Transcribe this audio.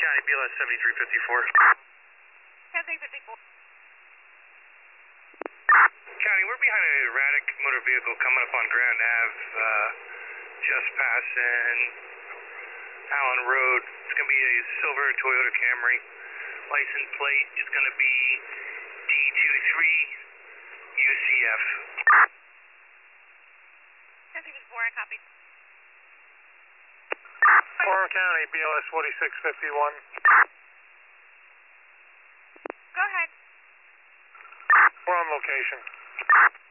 County, BLS 7354. 7354. County, we're behind an erratic motor vehicle coming up on Grand Ave, just passing Allen Road. It's going to be a silver Toyota Camry. License plate is going to be D23UCF. 1064, I copy. Warren County, BLS 4651. Go ahead. We're on location.